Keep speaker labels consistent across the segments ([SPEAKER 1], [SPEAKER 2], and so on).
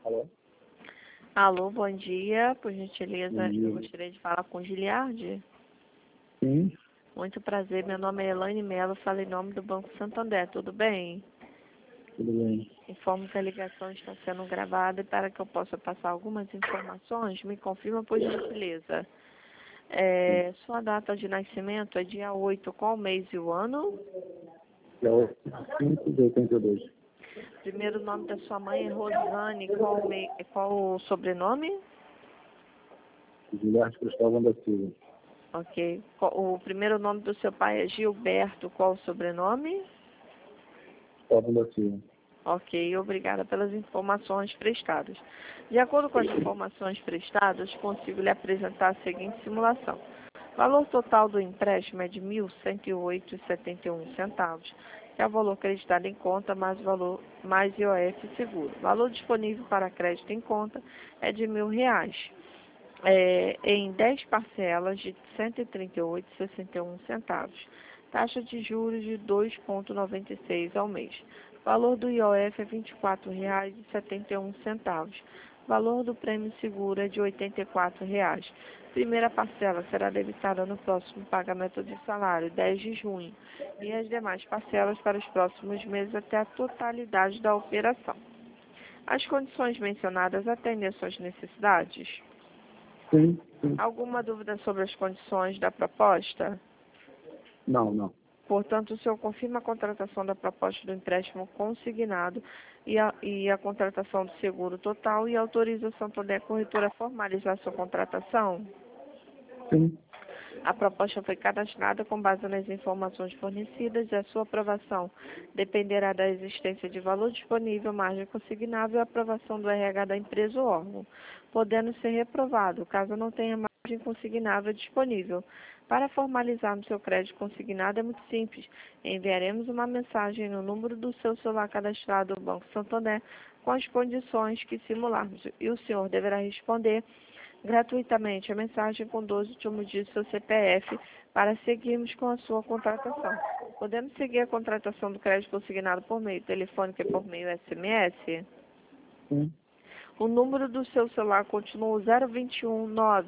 [SPEAKER 1] Alô?
[SPEAKER 2] Alô, bom dia. Por gentileza,
[SPEAKER 1] Bom dia.
[SPEAKER 2] eu gostaria de falar com Giliardi.
[SPEAKER 1] Sim,
[SPEAKER 2] Muito prazer, meu nome é Elaine Mello, falo em nome do Banco Santander, tudo bem?
[SPEAKER 1] tudo bem.
[SPEAKER 2] Informo que a ligação está sendo gravada e para que eu possa passar algumas informações, me confirma por gentileza. Sua data de nascimento é dia 8, qual mês e o ano?
[SPEAKER 1] É o 5 de 82.
[SPEAKER 2] Primeiro nome da sua mãe é Rosane, qual o sobrenome?
[SPEAKER 1] Gilberto Cristóvão da Silva.
[SPEAKER 2] Ok. O primeiro nome do seu pai é Gilberto, qual o sobrenome?
[SPEAKER 1] Cristóvão da Silva.
[SPEAKER 2] Ok, obrigada pelas informações prestadas. De acordo com as informações prestadas, consigo lhe apresentar a seguinte simulação. O valor total do empréstimo é de R$ 1.108,71, que é o valor acreditado em conta mais IOF seguro. O valor disponível para crédito em conta é de R$ 1.000, em 10 parcelas de R$ 138,61. Taxa de juros de 2,96 ao mês. Valor do IOF é R$ 24,71. Valor do prêmio seguro é de R$ 84,00. Primeira parcela será debitada no próximo pagamento de salário, 10 de junho, e as demais parcelas para os próximos meses até a totalidade da operação. As condições mencionadas atendem às suas necessidades?
[SPEAKER 1] Sim.
[SPEAKER 2] Alguma dúvida sobre as condições da proposta?
[SPEAKER 1] Não.
[SPEAKER 2] Portanto, o senhor confirma a contratação da proposta do empréstimo consignado e a contratação do seguro total e autoriza a Santander Corretora a formalizar sua contratação?
[SPEAKER 1] Sim.
[SPEAKER 2] A proposta foi cadastrada com base nas informações fornecidas e a sua aprovação dependerá da existência de valor disponível, margem consignável e aprovação do RH da empresa ou órgão, podendo ser reprovado caso não tenha margem consignável disponível. Para formalizarmos seu crédito consignado é muito simples. Enviaremos uma mensagem no número do seu celular cadastrado no Banco Santander com as condições que simularmos e o senhor deverá responder gratuitamente a mensagem com 12 últimos dígitos do seu CPF para seguirmos com a sua contratação. Podemos seguir a contratação do crédito consignado por meio telefônico e por meio SMS?
[SPEAKER 1] Sim.
[SPEAKER 2] O número do seu celular continua o 021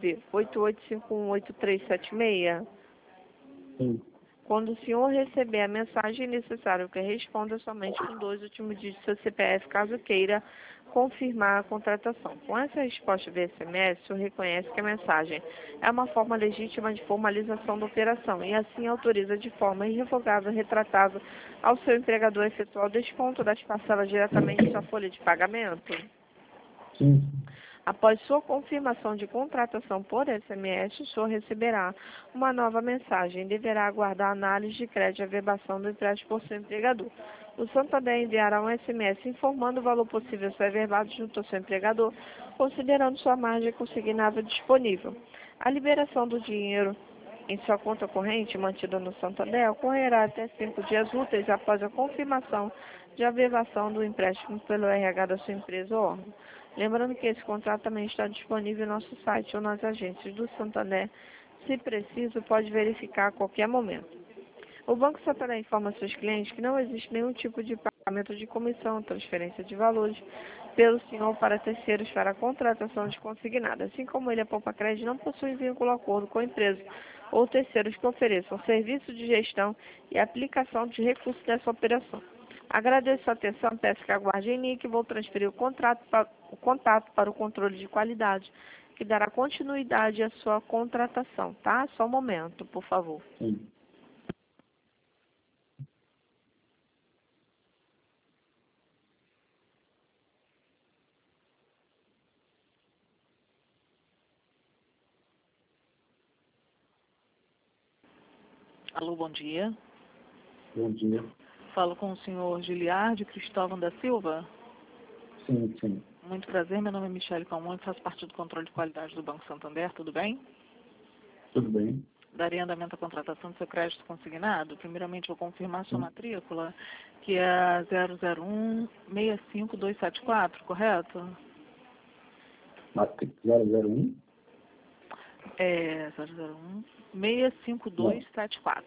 [SPEAKER 2] 988518376?
[SPEAKER 1] Sim.
[SPEAKER 2] Quando o senhor receber a mensagem, é necessário que responda somente com 2 últimos dígitos do seu CPF, caso queira confirmar a contratação. Com essa resposta via SMS, o senhor reconhece que a mensagem é uma forma legítima de formalização da operação e assim autoriza de forma irrevogável e retratável ao seu empregador efetuar o desconto das parcelas diretamente em sua folha de pagamento.
[SPEAKER 1] Sim.
[SPEAKER 2] Após sua confirmação de contratação por SMS, o senhor receberá uma nova mensagem e deverá aguardar a análise de crédito e averbação do empréstimo por seu empregador. O Santander enviará um SMS informando o valor possível a ser averbado junto ao seu empregador, considerando sua margem consignável disponível. A liberação do dinheiro em sua conta corrente, mantida no Santander, ocorrerá até 5 dias úteis após a confirmação de averbação do empréstimo pelo RH da sua empresa ou órgão. Lembrando que esse contrato também está disponível em nosso site ou nas agências do Santander. Se preciso, pode verificar a qualquer momento. O Banco Santander informa seus clientes que não existe nenhum tipo de pagamento de comissão, transferência de valores pelo senhor para terceiros para a contratação de consignado. Assim como ele, a Poupa Crédito não possui vínculo ou acordo com a empresa ou terceiros que ofereçam serviço de gestão e aplicação de recursos dessa operação. Agradeço a atenção, peço que aguarde em linha que vou transferir o contato para o controle de qualidade, que dará continuidade à sua contratação, tá? Só um momento, por favor.
[SPEAKER 1] Sim.
[SPEAKER 2] Alô, bom dia.
[SPEAKER 1] Bom dia.
[SPEAKER 2] Falo com o senhor Giliardi Cristóvão da Silva.
[SPEAKER 1] Sim.
[SPEAKER 2] Muito prazer, meu nome é Michele Calmon, faço parte do controle de qualidade do Banco Santander, tudo bem?
[SPEAKER 1] Tudo bem.
[SPEAKER 2] Daria andamento à contratação do seu crédito consignado. Primeiramente, vou confirmar sua matrícula, que é a 001-65274, correto?
[SPEAKER 1] Matrícula 001?
[SPEAKER 2] É 001-65274.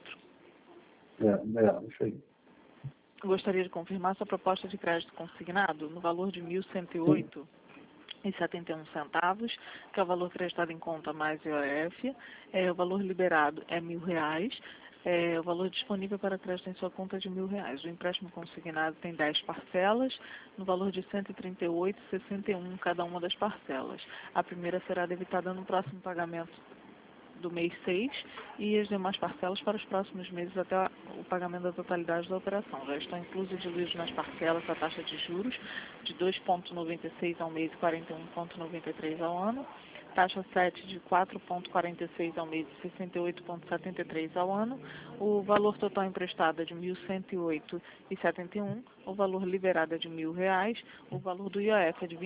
[SPEAKER 1] Isso aí.
[SPEAKER 2] Gostaria de confirmar sua proposta de crédito consignado no valor de
[SPEAKER 1] Sim.
[SPEAKER 2] 1.108.
[SPEAKER 3] R$ 1,71, que é o valor acreditado em conta mais IOF. O valor liberado é R$ 1.000. O valor disponível para crédito em sua conta é de R$ 1.000. O empréstimo consignado tem 10 parcelas, no valor de R$ 138,61 cada uma das parcelas. A primeira será debitada no próximo pagamento do mês 6 e as demais parcelas para os próximos meses até o pagamento da totalidade da operação. Já estão inclusos e diluídos nas parcelas a taxa de juros de 2,96 ao mês e 41,93 ao ano, taxa 7 de 4,46 ao mês e 68,73 ao ano, o valor total emprestado é de R$ 1.108,71, o valor liberado é de R$ 1.000, o valor do IOF é de R$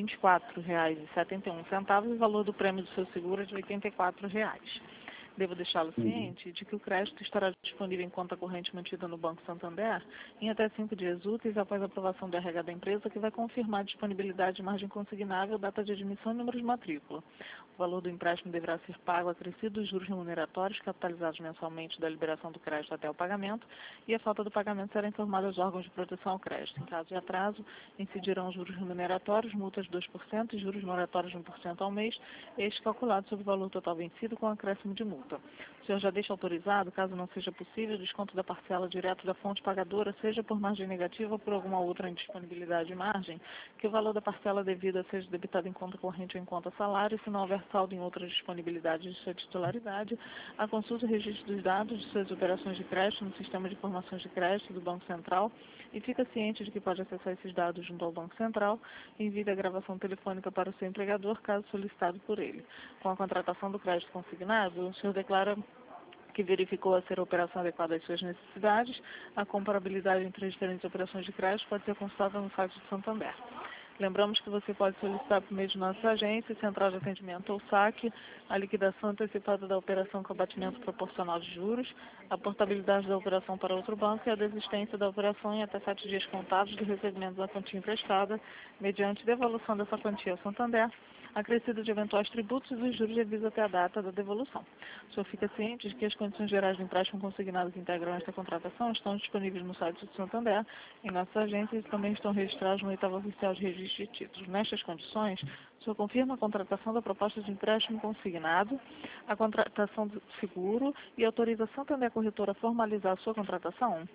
[SPEAKER 3] 24,71 e o valor do prêmio do seu seguro é de R$ 84. Devo deixá-lo ciente de que o crédito estará disponível em conta corrente mantida no Banco Santander em até 5 dias úteis após a aprovação do RH da empresa, que vai confirmar a disponibilidade de margem consignável, data de admissão e número de matrícula. O valor do empréstimo deverá ser pago acrescido dos juros remuneratórios capitalizados mensalmente da liberação do crédito até o pagamento, e a falta do pagamento será informada aos órgãos de proteção ao crédito. Em caso de atraso, incidirão juros remuneratórios, multas de 2% e juros moratórios de 1% ao mês, este calculado sobre o valor total vencido com acréscimo de multa. O senhor já deixa autorizado, caso não seja possível, o desconto da parcela direto da fonte pagadora, seja por margem negativa ou por alguma outra indisponibilidade de margem, que o valor da parcela devida seja debitado em conta corrente ou em conta salário, se não houver saldo em outra disponibilidade de sua titularidade, a consulta e registro dos dados de suas operações de crédito no Sistema de Informações de Crédito do Banco Central, e fica ciente de que pode acessar esses dados junto ao Banco Central e envie a gravação telefônica para o seu empregador, caso solicitado por ele. Com a contratação do crédito consignado, o senhor declara que verificou a ser a operação adequada às suas necessidades. A comparabilidade entre as diferentes operações de crédito pode ser consultada no site do Santander. Lembramos que você pode solicitar por meio de nossa agência, central de atendimento ou saque, a liquidação antecipada da operação com abatimento proporcional de juros, a portabilidade da operação para outro banco e a desistência da operação em até 7 dias contados do recebimento da quantia emprestada, mediante devolução dessa quantia ao Santander, acrescido de eventuais tributos e os juros devidos até a data da devolução. O senhor fica ciente de que as condições gerais de empréstimo consignado que integram esta contratação estão disponíveis no site do Santander, em nossas agências, e também estão registrados no oitavo oficial de registro de títulos. Nestas condições, o senhor confirma a contratação da proposta de empréstimo consignado, a contratação do seguro e autoriza a Santander Corretora a formalizar a sua contratação?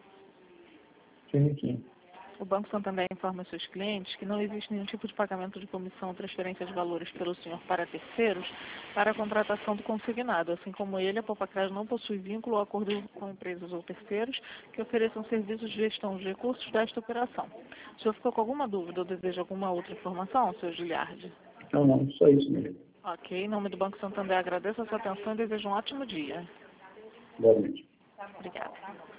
[SPEAKER 1] Sim.
[SPEAKER 3] O Banco Santander informa seus clientes que não existe nenhum tipo de pagamento de comissão ou transferência de valores pelo senhor para terceiros para a contratação do consignado. Assim como ele, a Poupa-Crédito não possui vínculo ou acordo com empresas ou terceiros que ofereçam serviços de gestão de recursos desta operação. O senhor ficou com alguma dúvida ou deseja alguma outra informação, senhor Giliardi?
[SPEAKER 1] Não, só isso mesmo.
[SPEAKER 3] Ok, em nome do Banco Santander, agradeço a sua atenção e desejo um ótimo dia.
[SPEAKER 1] Boa noite.
[SPEAKER 3] Obrigada.